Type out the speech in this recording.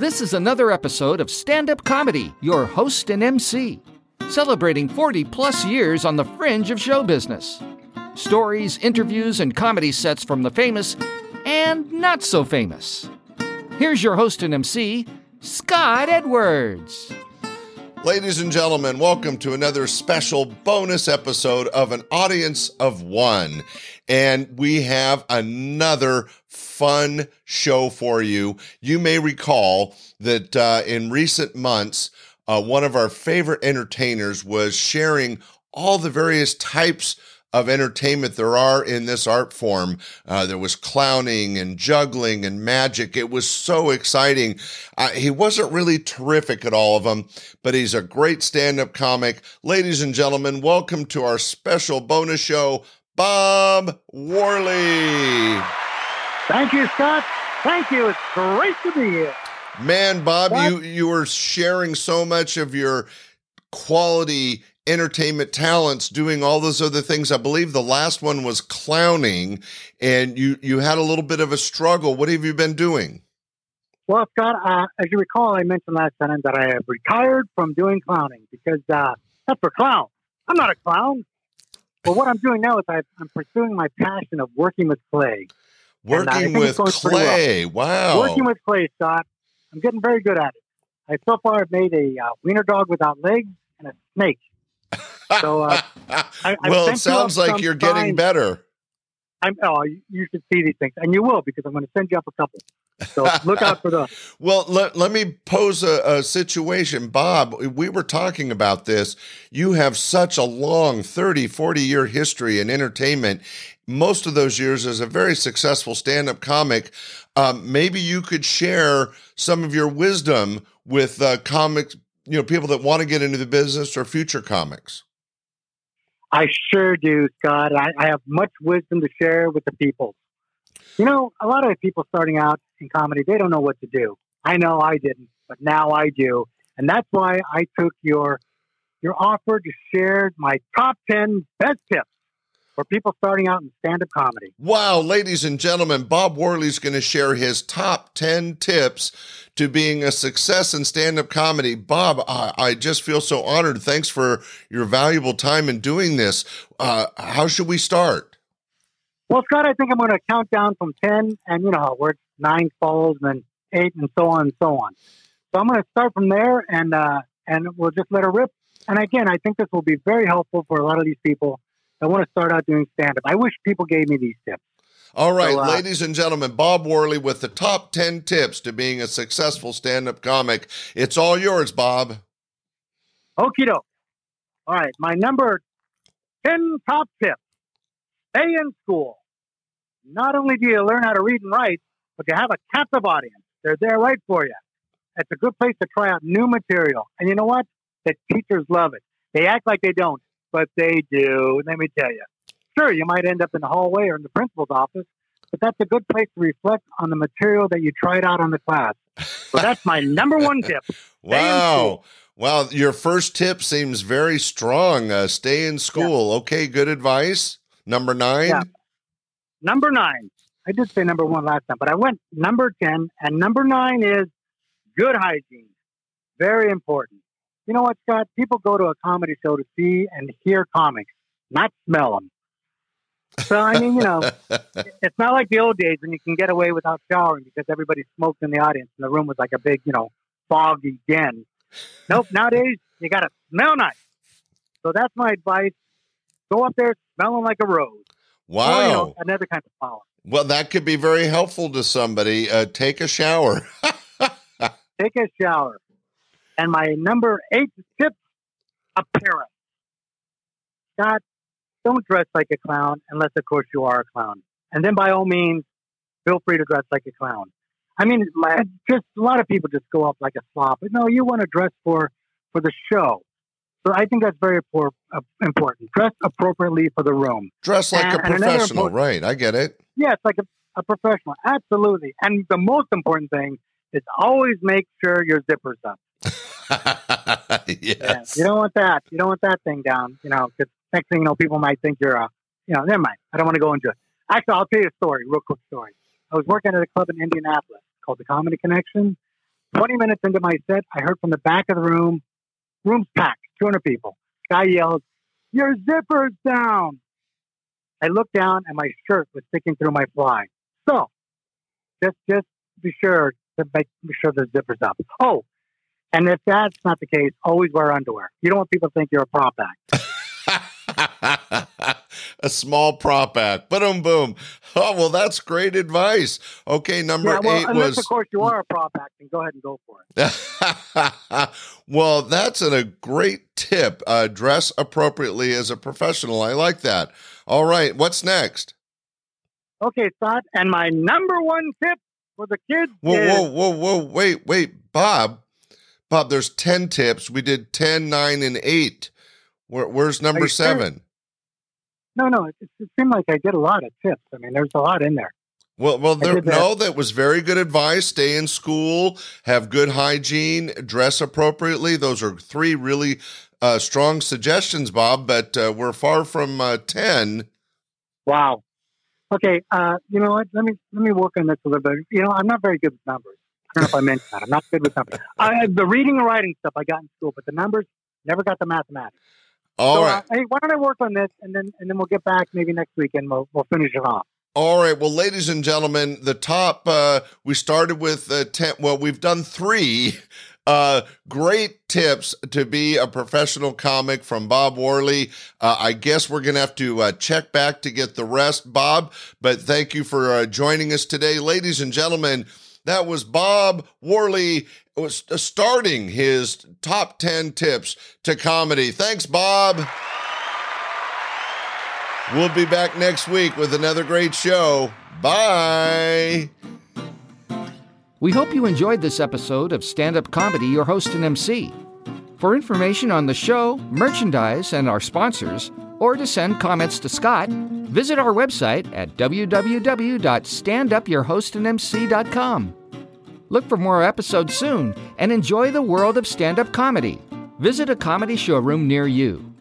This is another episode of Stand Up Comedy, your host and MC, celebrating 40-plus years on the fringe of show business. Stories, interviews, and comedy sets from the famous and not so famous. Here's your host and MC, Scott Edwards. Ladies and gentlemen, welcome to another special bonus episode of An Audience of One. And we have another fun show for you. You may recall that in recent months, one of our favorite entertainers was sharing all the various types of entertainment there are in this art form. There was clowning and juggling and magic. It was so exciting. He wasn't really terrific at all of them, but he's a great stand-up comic. Ladies and gentlemen, welcome to our special bonus show, Bob Worley. Thank you, Scott. Thank you. It's great to be here. Man, Bob, you were sharing so much of your quality entertainment talents doing all those other things. I believe the last one was clowning, and you had a little bit of a struggle. What have you been doing? Well, Scott, as you recall, I mentioned last time that I have retired from doing clowning because that's for clowns. I'm not a clown. But what I'm doing now is I'm pursuing my passion of working with clay. Working with clay. Wow. Working with clay, Scott. I'm getting very good at it. So far, I've made a wiener dog without legs and a snake. So, well, it sounds like you're getting better. You should see these things, and you will, because I'm going to send you up a couple. So look out for those. Well, let me pose a situation. Bob, we were talking about this. You have such a long 30, 40-year history in entertainment. Most of those years as a very successful stand-up comic. Maybe you could share some of your wisdom with comics, people that want to get into the business or future comics. I sure do, Scott. I have much wisdom to share with the people. A lot of people starting out in comedy, they don't know what to do. I know I didn't, but now I do. And that's why I took your offer to share my top 10 best tips for people starting out in stand-up comedy. Wow, ladies and gentlemen, Bob Worley's going to share his top 10 tips to being a success in stand-up comedy. Bob, I just feel so honored. Thanks for your valuable time in doing this. How should we start? Well, Scott, I think I'm going to count down from 10, and you know how it works, 9 follows, and then 8, and so on and so on. So I'm going to start from there, and we'll just let it rip. And again, I think this will be very helpful for a lot of these people that want to start out doing stand-up. I wish people gave me these tips. All right, ladies and gentlemen, Bob Worley with the top 10 tips to being a successful stand-up comic. It's all yours, Bob. Okie doke. All right, my number 10 top tip. Stay in school. Not only do you learn how to read and write, but you have a captive audience. They're there right for you. It's a good place to try out new material. And you know what? The teachers love it. They act like they don't, but they do. Let me tell you. Sure, you might end up in the hallway or in the principal's office, but that's a good place to reflect on the material that you tried out on the class. So that's my number 1 tip. Wow. Wow. Your first tip seems very strong. Stay in school. Yeah. Okay, good advice. Number 9? Yeah. Number 9. I did say number 1 last time, but I went number 10, and number 9 is good hygiene. Very important. You know what, Scott? People go to a comedy show to see and hear comics, not smell them. So, I mean, it's not like the old days when you can get away without showering because everybody smoked in the audience and the room was like a big, foggy den. Nope, nowadays, you got to smell nice. So that's my advice. Go up there smelling like a rose. Wow. Or, another kind of flower. Well, that could be very helpful to somebody. Take a shower. Take a shower. And my number 8 tip, appearance. Scott, don't dress like a clown unless, of course, you are a clown. And then, by all means, feel free to dress like a clown. I mean, just a lot of people just go up like a slob. But no, you want to dress for the show. So I think that's very important. Dress appropriately for the room. Dress like a professional, right? I get it. Yeah, it's like a professional. Absolutely. And the most important thing is always make sure your zipper's up. Yes. Yeah, you don't want that. You don't want that thing down, because next thing you know, people might think you're never mind. I don't want to go into it. Actually, I'll tell you a story, real quick story. I was working at a club in Indianapolis called the Comedy Connection. 20 minutes into my set, I heard from the back of the room's packed, 200 people. Guy yelled, "Your zipper's down." I looked down and my shirt was sticking through my fly. So, just be sure to make sure the zipper's up. Oh, and if that's not the case, always wear underwear. You don't want people to think you're a prop act. A small prop act. Boom, boom. Oh, well, that's great advice. Okay, number 8 unless, of course, you are a prop act, then go ahead and go for it. Well, that's a great tip. Dress appropriately as a professional. I like that. All right, what's next? Okay, Scott, and my number 1 tip for the kids Whoa. Wait, Bob, there's 10 tips. We did 10, 9, and 8. Where's number 7? No, it seemed like I did a lot of tips. I mean, there's a lot in there. Well, that was very good advice. Stay in school, have good hygiene, dress appropriately. Those are 3 really strong suggestions, Bob, but we're far from 10. Wow. Okay, you know what? Let me work on this a little bit. You know, I'm not very good with numbers. I don't know if I mentioned that. I'm not good with numbers. The reading and writing stuff I got in school, but the numbers, never got the mathematics. All right. Hey, why don't I work on this, and then we'll get back maybe next week, and we'll finish it off. All right. Well, ladies and gentlemen, the top, we started with 10. Well, we've done 3 great tips to be a professional comic from Bob Worley. I guess we're going to have to check back to get the rest, Bob, but thank you for joining us today. Ladies and gentlemen, that was Bob Worley was starting his top 10 tips to comedy. Thanks, Bob. We'll be back next week with another great show. Bye. We hope you enjoyed this episode of Stand Up Comedy, your host and MC. For information on the show, merchandise, and our sponsors, or to send comments to Scott, visit our website at www.standupyourhostandmc.com. Look for more episodes soon and enjoy the world of stand-up comedy. Visit a comedy showroom near you.